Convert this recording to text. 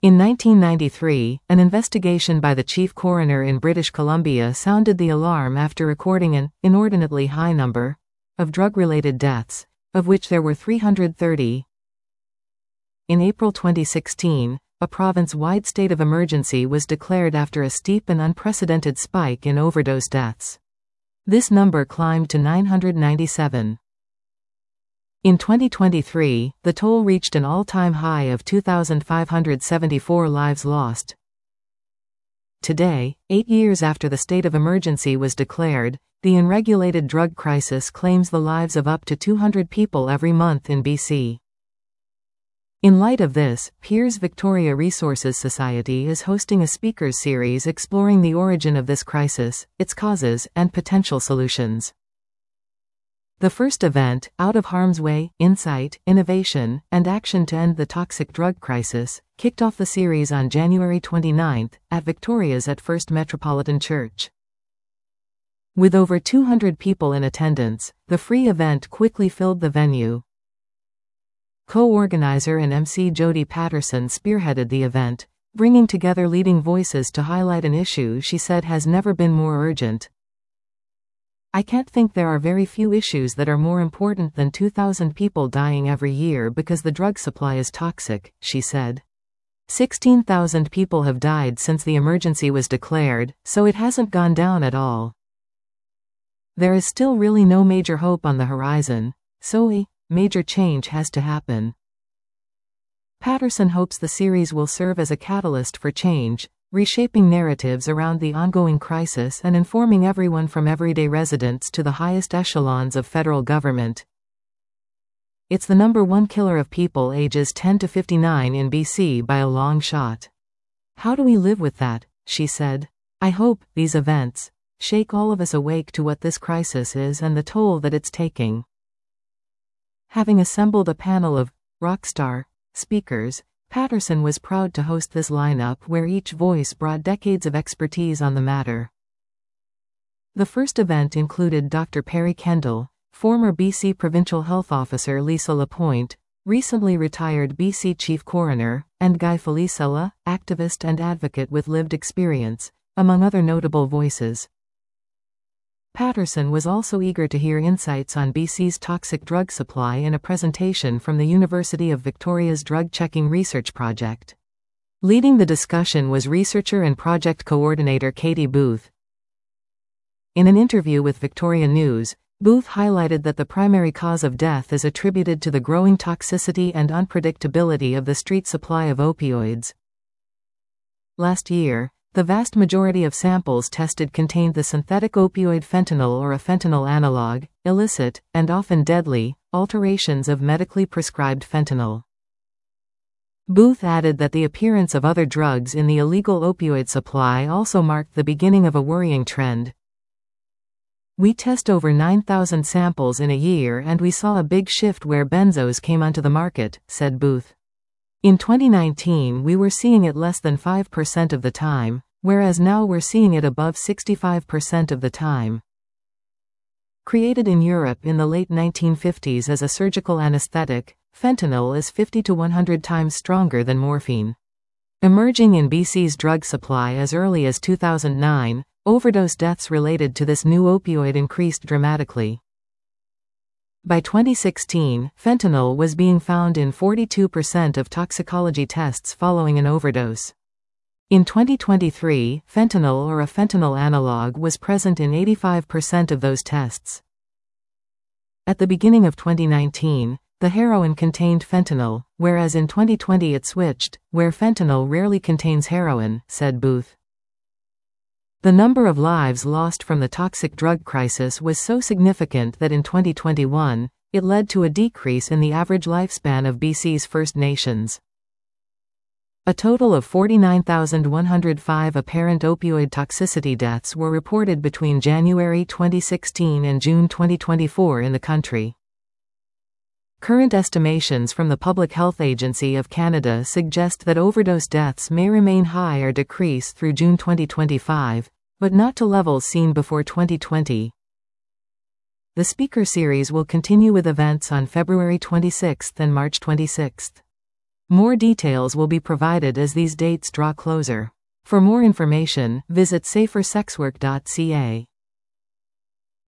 In 1993, an investigation by the chief coroner in British Columbia sounded the alarm after recording an inordinately high number of drug-related deaths, of which there were 330. In April 2016, a province-wide state of emergency was declared after a steep and unprecedented spike in overdose deaths. This number climbed to 997. In 2023, the toll reached an all-time high of 2,574 lives lost. Today, 8 years after the state of emergency was declared, the unregulated drug crisis claims the lives of up to 200 people every month in BC. In light of this, Peers Victoria Resources Society is hosting a speakers series exploring the origin of this crisis, its causes, and potential solutions. The first event, Out of Harm's Way, Insight, Innovation, and Action to End the Toxic Drug Crisis, kicked off the series on January 29 at Victoria's at First Metropolitan Church. With over 200 people in attendance, the free event quickly filled the venue. Co-organizer and MC Jody Patterson spearheaded the event, bringing together leading voices to highlight an issue she said has never been more urgent. "I can't think there are very few issues that are more important than 2,000 people dying every year because the drug supply is toxic," she said. 16,000 people have died since the emergency was declared, so it hasn't gone down at all. There is still really no major hope on the horizon, so a major change has to happen. Patterson hopes the series will serve as a catalyst for change, reshaping narratives around the ongoing crisis and informing everyone from everyday residents to the highest echelons of federal government. "It's the number one killer of people ages 10 to 59 in BC by a long shot. How do we live with that?" she said. "I hope these events shake all of us awake to what this crisis is and the toll that it's taking." Having assembled a panel of rockstar speakers, Patterson was proud to host this lineup where each voice brought decades of expertise on the matter. The first event included Dr. Perry Kendall, former BC Provincial Health Officer Lisa Lapointe, recently retired BC Chief Coroner, and Guy Felicella, activist and advocate with lived experience, among other notable voices. Patterson was also eager to hear insights on BC's toxic drug supply in a presentation from the University of Victoria's Drug Checking Research Project. Leading the discussion was researcher and project coordinator Katie Booth. In an interview with Victoria News, Booth highlighted that the primary cause of death is attributed to the growing toxicity and unpredictability of the street supply of opioids. Last year, the vast majority of samples tested contained the synthetic opioid fentanyl or a fentanyl analog, illicit, and often deadly, alterations of medically prescribed fentanyl. Booth added that the appearance of other drugs in the illegal opioid supply also marked the beginning of a worrying trend. "We test over 9,000 samples in a year and we saw a big shift where benzos came onto the market," said Booth. "In 2019 we were seeing it less than 5% of the time, whereas now we're seeing it above 65% of the time." Created in Europe in the late 1950s as a surgical anesthetic, fentanyl is 50 to 100 times stronger than morphine. Emerging in BC's drug supply as early as 2009, overdose deaths related to this new opioid increased dramatically. By 2016, fentanyl was being found in 42% of toxicology tests following an overdose. In 2023, fentanyl or a fentanyl analog was present in 85% of those tests. At the beginning of 2019, the heroin contained fentanyl, whereas in 2020 it switched, where fentanyl rarely contains heroin, said Booth. The number of lives lost from the toxic drug crisis was so significant that in 2021, it led to a decrease in the average lifespan of BC's First Nations. A total of 49,105 apparent opioid toxicity deaths were reported between January 2016 and June 2024 in the country. Current estimations from the Public Health Agency of Canada suggest that overdose deaths may remain high or decrease through June 2025, but not to levels seen before 2020. The speaker series will continue with events on February 26 and March 26. More details will be provided as these dates draw closer. For more information, visit safersexwork.ca.